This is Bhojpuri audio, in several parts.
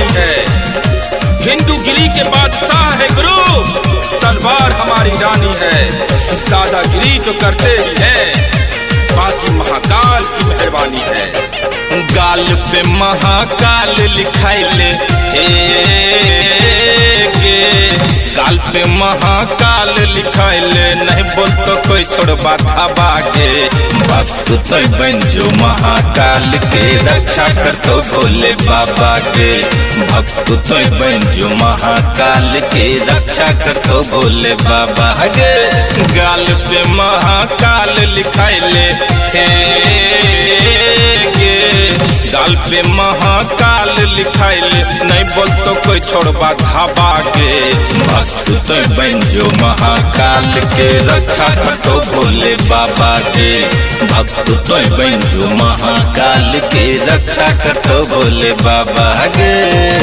मेहरबानी है। हिंदूगिरी के बादशाह है गुरु, तलवार हमारी रानी है। दादागिरी जो करते ही है, बाकी महाकाल की मेहरबानी है। गाल पे महाकाल लिखाइले गाल पे महाकाल लिखाइले, नहीं बोल तो कोई छोड़बा खाबा के। भक्त तो बन जो महाकाल के, रक्षा कर तो भोले बाबा के। भक्त तो बन जो महाकाल के, रक्षा कर तो भोले बाबा के। गाल पे महाकाल लिखाइले गाल पे महाकाल लिखाइले, नहीं बोल तो कोई छोड़बा धाबा के। भक्त तो बन जो महाकाल के, रक्षा कर तो भोले बाबा के। भक्त तो बन जो महाकाल के, रक्षा कर तो भोले बाबा के।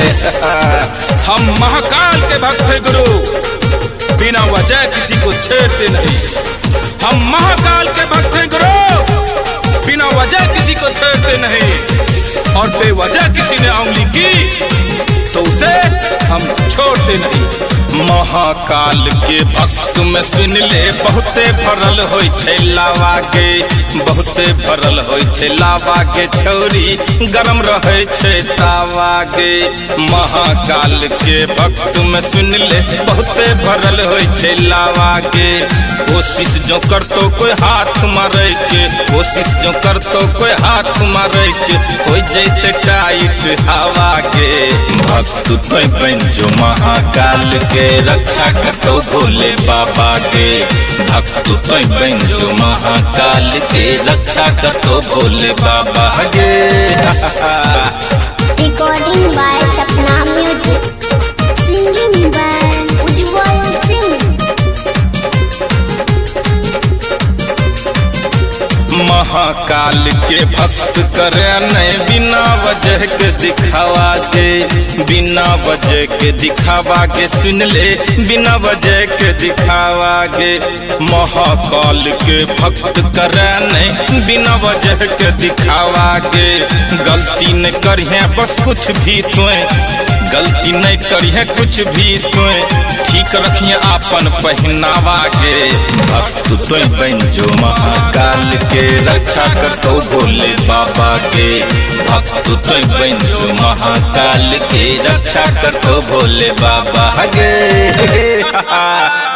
हम महाकाल के भक्त हैं गुरु, बिना वजह किसी को छेड़ते नहीं। हम महाकाल के भक्त हैं गुरु, बिना वजह किसी को छेड़ते नहीं। और बेवजह किसी ने उंगली की तो उसे हम छोड़ते नहीं। महाकाल के भक्त में सुन ले, बहुते भरल होय छै लावा के। बहुते भरल होय छै लावा के, छौरी गरम रहे छै तावा के। महाकाल के भक्त में सुन ले, बहुते भरल होय छै लावा के। कोशिश जो करतो कोई हाथ मारे के, कोशिश जो करतो कोई हाथ मारे के, हो जैते टाइट हवा के। भक्त तो बन जो महाकाल के, रक्षा करतो भोले बाबा के। भक्त तो बन जो महाकाल के, रक्षा करतो भोले बाबा के। Recording by Sapna music, singing by Ujjwal Singh. Mahakal के भक्त करे नहीं बिना वजह के दिखावा के। बिना वजह के दिखावा के सुन ले, बिना वजह के दिखावा के। महाकाल के भक्त करे नहीं बिना वजह के दिखावा के। गलती न करिए बस कुछ भी तुए, गलती नहीं करिए कुछ भी तुए। ठीक रखिए आपन पहनावा के। भक्त तो बन जो महाकाल के, रक्षा कर तो भोले बाबा के। भक्त तो बन जो महाकाल के, रक्षा कर तो भोले बाबा के।